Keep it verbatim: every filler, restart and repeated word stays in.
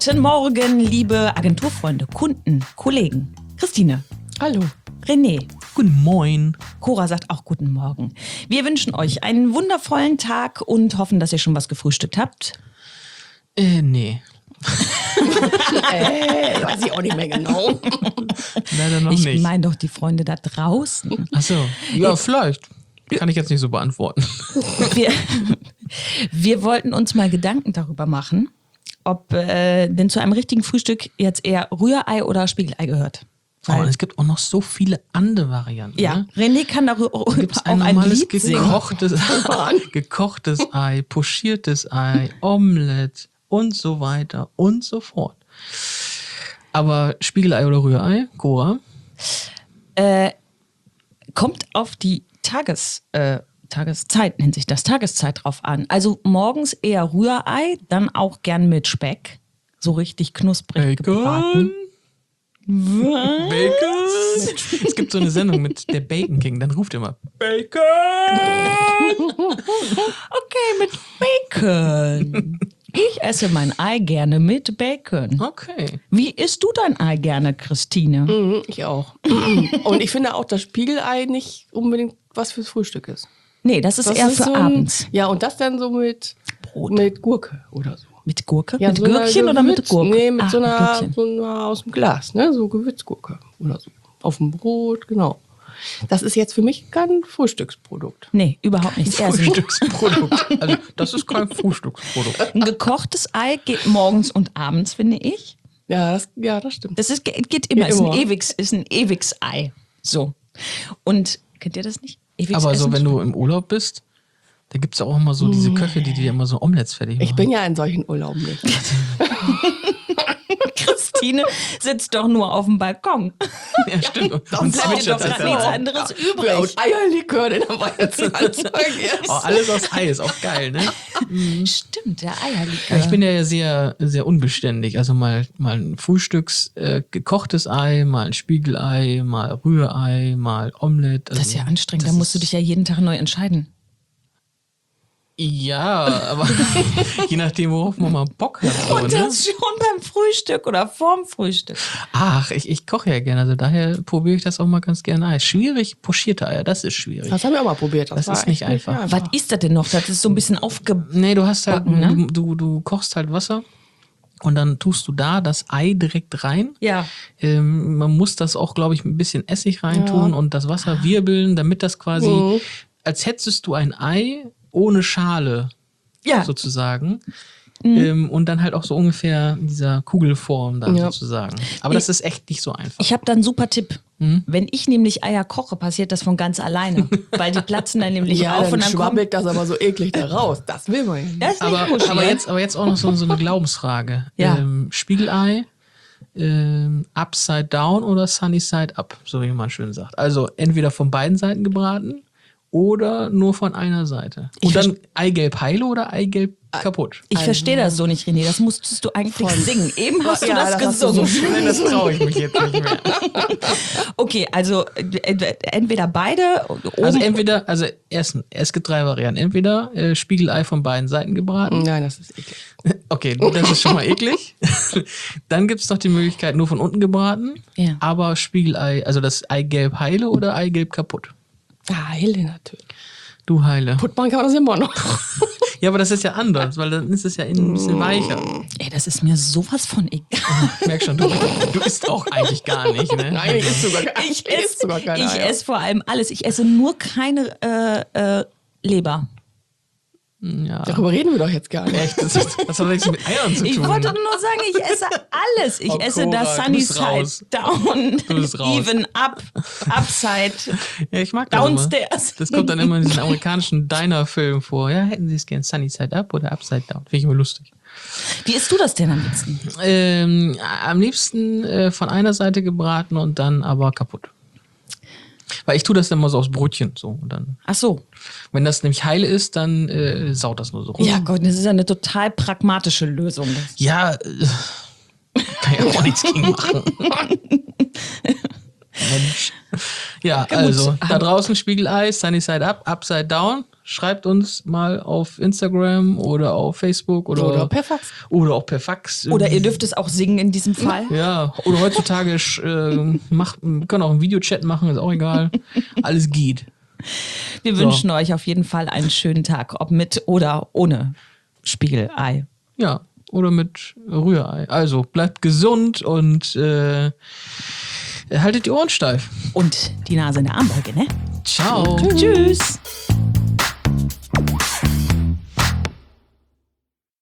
Guten Morgen, liebe Agenturfreunde, Kunden, Kollegen. Christine. Hallo. René. Guten Morgen. Cora sagt auch guten Morgen. Wir wünschen euch einen wundervollen Tag und hoffen, dass ihr schon was gefrühstückt habt. Äh, nee. äh, weiß ich auch nicht mehr genau. Leider noch ich nicht. Ich meine doch die Freunde da draußen. Ach so. Ja, vielleicht. Kann ich jetzt nicht so beantworten. Wir, wir wollten uns mal Gedanken darüber machen, ob äh, denn zu einem richtigen Frühstück jetzt eher Rührei oder Spiegelei gehört. Oh, und es gibt auch noch so viele andere Varianten. Ja, Ne? René kann darüber Gibt's auch ein ein normales Lied singen. gekochtes, gekochtes Ei, pochiertes Ei, Omelette und so weiter und so fort. Aber Spiegelei oder Rührei, Cora? Äh, kommt auf die Tages, äh, Tageszeit, nennt sich das, Tageszeit drauf an. Also morgens eher Rührei, dann auch gern mit Speck. So richtig knusprig gebraten. Bacon? Es gibt so eine Sendung mit der Bacon King, dann ruft er immer Bacon! Okay, mit Bacon. Ich esse mein Ei gerne mit Bacon. Okay. Wie isst du dein Ei gerne, Christine? Mhm, ich auch. Und ich finde auch, dass Spiegelei nicht unbedingt was fürs Frühstück ist. Nee, das ist Das eher ist für so ein, abends. Ja, und das dann so mit Brot. mit Gurke oder so. Mit Gurke? Ja, mit so eine Gürkchen oder mit Gewürz- Gurke? Nee, mit Ah, so, einer, Gürkchen. so einer aus dem Glas, ne? So Gewürzgurke oder so. Auf dem Brot, genau. Das ist jetzt für mich kein Frühstücksprodukt. Nee, überhaupt nicht. Eher so ein, Frühstücksprodukt. Also, das ist kein Frühstücksprodukt. ein gekochtes Ei geht morgens und abends, finde ich. Ja, das, ja, das stimmt. Das ist, geht immer. Geht Ist ein immer. ewiges, ist ein ewiges Ei. So. Und kennt ihr das nicht? Ewigs Aber so, Essen? wenn du im Urlaub bist, da gibt es ja auch immer so diese Köche, die dir immer so Omelettes fertig machen. Ich bin ja in solchen Urlauben nicht. Christine sitzt doch nur auf dem Balkon. Ja, stimmt. Und Bleibt dir zwitschert doch das gerade dann nichts auch. anderes Ja, übrig. und Eierlikör, den haben wir jetzt zu Anfang erst. Oh, alles aus Ei ist auch geil, ne? Stimmt, der Eierlikör. Ja, ich bin ja sehr, sehr unbeständig. Also mal, mal ein Frühstücks äh, gekochtes Ei, mal ein Spiegelei, mal Rührei, mal Omelette. Also das ist ja anstrengend. Da das musst du ist- dich ja jeden Tag neu entscheiden. Ja, aber je nachdem, worauf man mal Bock hat. So, Und ne? das schon beim Frühstück oder vorm Frühstück. Ach, ich, ich koche ja gerne, also daher probiere ich das auch mal ganz gerne Ei. Schwierig, pochierte Eier, das ist schwierig. Das haben wir auch mal probiert. Das war ist nicht echt einfach. Was ist das denn noch? Das ist so ein bisschen aufge... Nee, du hast halt, Backen, ne? du, du, du kochst halt Wasser und dann tust du da das Ei direkt rein. Ja. Ähm, man muss das auch, glaube ich, ein bisschen Essig reintun Ja. und das Wasser wirbeln, damit das quasi, Mhm. als hättest du ein Ei ohne Schale Ja. sozusagen. Ähm, und dann halt auch so ungefähr in dieser Kugelform dann Ja. sozusagen. Aber das ist echt nicht so einfach. Ich habe da einen super Tipp. Hm? Wenn ich nämlich Eier koche, passiert das von ganz alleine. Weil die platzen dann nämlich Ja, auf dann und dann kommt... schwabbelt das aber so eklig da raus. Das will man ja nicht. Das ist nicht aber, kuschelig. aber, jetzt, aber jetzt auch noch so, so eine Glaubensfrage. Ja. Ähm, Spiegelei, ähm, Upside Down oder Sunny Side Up, so wie man schön sagt. Also entweder von beiden Seiten gebraten oder nur von einer Seite. Und Ich dann Eigelb heile oder Eigelb kaputt. Ich verstehe das so nicht, René. Das musstest du eigentlich Von- singen. Eben hast du Ja, das das hast du so gesungen. schön- Nein, das traue ich mich jetzt nicht mehr. Okay, also äh, entweder beide oben. Also entweder, also erstens, es gibt drei Varianten. Entweder äh, Spiegelei von beiden Seiten gebraten. Nein, das ist eklig. Okay, das ist schon mal eklig. Dann gibt es noch die Möglichkeit, nur von unten gebraten. Ja. Aber Spiegelei, also das Eigelb heile oder Eigelb kaputt? Ah, Hilde natürlich. Du heile. Putt machen kann man das immer noch. Ja, aber das ist ja anders, weil dann ist es ja innen ein bisschen weicher. Ey, das ist mir sowas von egal. Ich merk schon, du, du isst auch eigentlich gar nicht, ne? Nein, ich esse sogar, Ich esse esse sogar keine ich Eier. esse vor allem alles. Ich esse nur keine äh, äh, Leber. Ja. Darüber reden wir doch jetzt gar nicht. Echt, das, ist, das hat nichts mit Eiern zu Ich tun. wollte nur sagen, ich esse alles. Ich Oh, esse Cora, das du Sunny bist Side raus. Down, Du bist raus. Even Up, Upside. Ja, ich mag das Downstairs. Immer. Das kommt dann immer in diesen amerikanischen Diner-Filmen vor. Ja, hätten Sie es gern Sunny Side Up oder Upside Down? Finde ich immer lustig. Wie isst du das denn am liebsten? Ähm, am liebsten äh, von einer Seite gebraten und dann aber kaputt. Weil ich tue das dann mal so aufs Brötchen. So, und dann, Ach so. wenn das nämlich heile ist, dann äh, saut das nur so rum. Ja Gott, das ist ja eine total pragmatische Lösung. Ja, äh, kann ja auch nichts gegen machen. Mensch. Ja, Gut. also da draußen Spiegelei, Sunny Side Up, Upside Down. schreibt uns mal auf Instagram oder auf Facebook oder, Oder per Fax. Oder auch per Fax. Oder ihr dürft es auch singen in diesem Fall. Ja, oder heutzutage äh, macht, können auch einen Videochat machen, ist auch egal. Alles geht. Wir So. wünschen euch auf jeden Fall einen schönen Tag, ob mit oder ohne Spiegelei. Ja, oder mit Rührei. Also bleibt gesund und äh, haltet die Ohren steif. Und die Nase in der Armbeuge, ne? Ciao. Tschüss.